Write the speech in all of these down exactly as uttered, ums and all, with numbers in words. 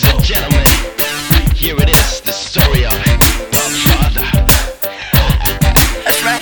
and gentlemen, here it is, the story of Godfather. That's right.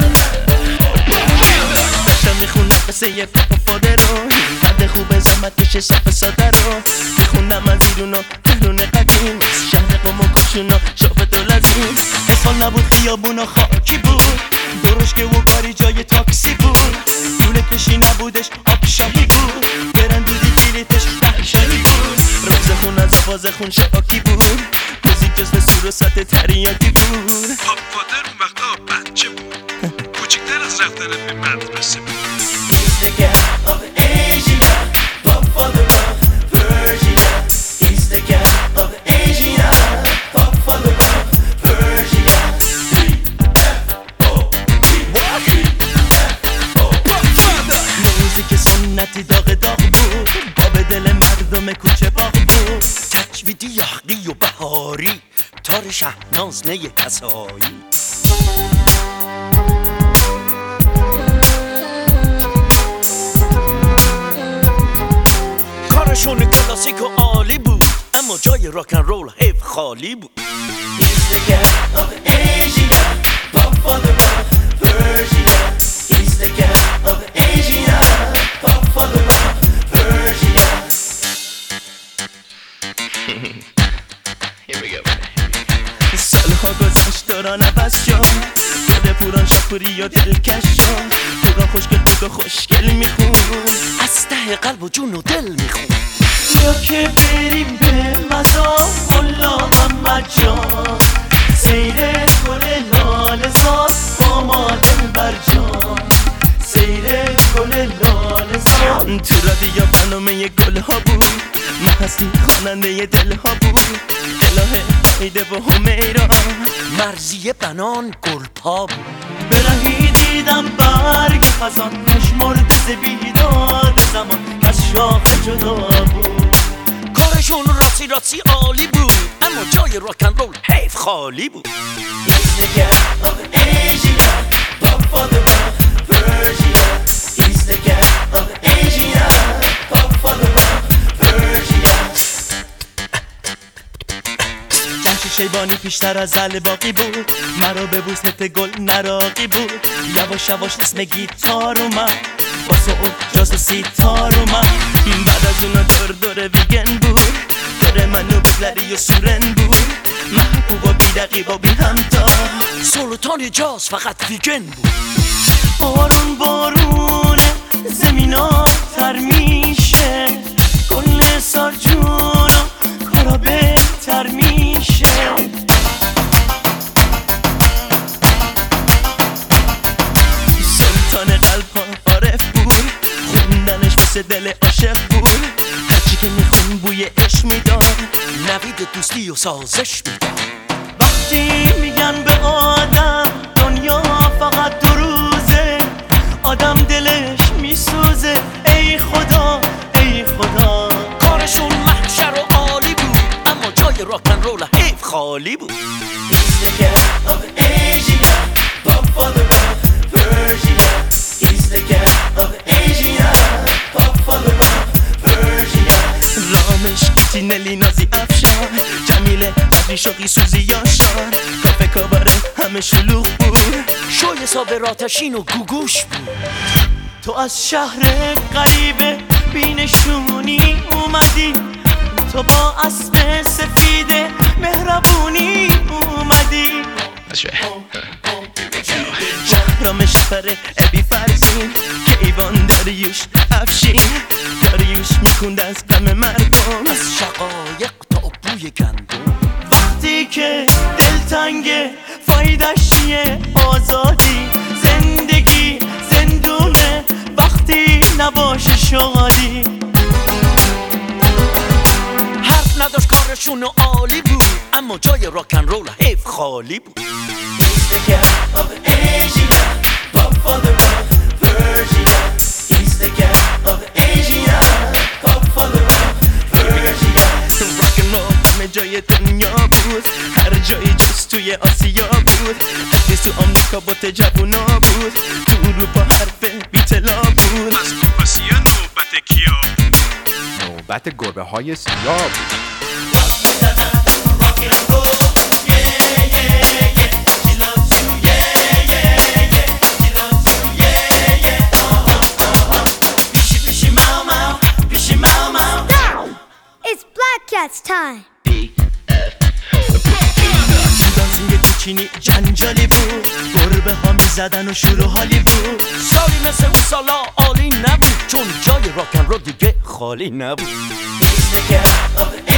داشتم میخونم قصه یه پاپافاده رو، قد خوب زحمتش صاف ساده رو میخونم از ایرون و تهرون قدیم، شهر قم و کشون و شافت و لزیم. اسفال نبود خیابون و خاکی بود، درشکه و کاری جای تاکسی بود، لوله کشی نبودش آب شاهی بود، برن دودی بلیتش شاهی بود. روز خون از آواز خون شاکی بود، موزیک جز سور و سطح تریاکی بود. پاپادر اون وقتا بچه بود، کوچکتر از رفتن به مدرسه بود. He's the cat of Asia, Godfather of Persia. He's the cat of Asia, Godfather of Persia. P F O D P F O Godfather. موزیک سنتی داغ داغ بود، باب دل مردم کوچه باغ بود. تجویدی یحقی و بهاری، تار شهناز نی کسایی. کارشون کلاسیک و عالی بود، اما جای راکن رول حیف خالی بود. He's the cat of Asia, Godfather of Persia. He's the cat of Asia, Godfather of Persia. Here we go. سالها گذشت دوران عوض شد، خود پوران شاپوری و دلکش شد. پوران خوشگل بود و خوشگل میخون، از ته قلب و جون و دل میخون. یا که بریم به مزار ملا و مجان، سیر گل لاله زار با ما دلبر جان، سیر گل لاله زار. تو رادیو برنامه گل ها بود، ما هستی خواننده دل ها بود. الهه ایده و همیرا، مرزی بنان گل پا بود. برهی دیدم برگ خزان، پشمرد ز بیداد زمان، از شاخه جدا بود. کارشون راسی راسی عالی بود، اما جای راکن رول حیف خالی بود. He's the cat of Asia, Godfather of Persia. He's the cat of Asia, Godfather of Persia. جمشید شیبانی پیشتر از زل باقی بود، مرا به بوس حته گل نراقی بود. یواش یواش اسم گیتار اومد، با سعود جاز و سیتار اومد. بعد از اونا دور دور ویگن بود، دور منو بزلری و سورن بود. محبوب و بیدقیب و بی همتا، سلطان جاز فقط ویگن بود. بارون بارونه زمینا تر میشه، کل سال جونا کارا بهتر میشه. سلطان قلب ها عارف بود، خوندنش واسه دل عاشق بود. هرچی که میخون بوی عشق میداد، نوید دوستی و سازش میداد. وقتی میگن به آدم دنیا فقط دو روزه، آدم دلش میسوزه. ای خدا ای خدا، کارشون محشر و عالی بود، اما جای راکن رول حیف خالی بود. He's the cat of Asia, Godfather of Persia. He's the cat of Asia, Godfather of Persia. رامش تینلی نازی افشار، جمیله قدری شوقی سوزی یاشار. کافه کاباره همه شلوغ بود، شوی صابر آتشین و گوگوش بود. تو از شهر غریبه بینشونی اومدی، تو با اسب سفید مهربونی اومدی. شهرام شفره ابی فرزین، کیوان داریوش افشین. داریوش میخوند از غم مردم، از شقایق تا بوی گندم. وقتی که دلتنگه فایدش چیه؟ آزادی زندگی زندونه، وقتی نباشه شادی. حرف نداشت کارشون عالی بود، اما جای راکن رول حیف خالی بود. He's the cat of Asia, Godfather of Persia. He's the cat of Asia, Godfather of Persia. Rock and roll همه جای دنیا بود، هر جایی جز توی آسیا بود. اتیس تو آمریکا با تجوونا بود، تو اروپا حرف بیتلا بود. از آسیا نوبت کیا بود؟ نوبت گربه های سیاه بود. It's Black Cat's time. دانسینگ پیچینی جنجالی بود، گربه ها می زدن و شور و حالی بود. سالی مثل اون سالا عالی نبود، چون جای راکن رو دیگه خالی نبود.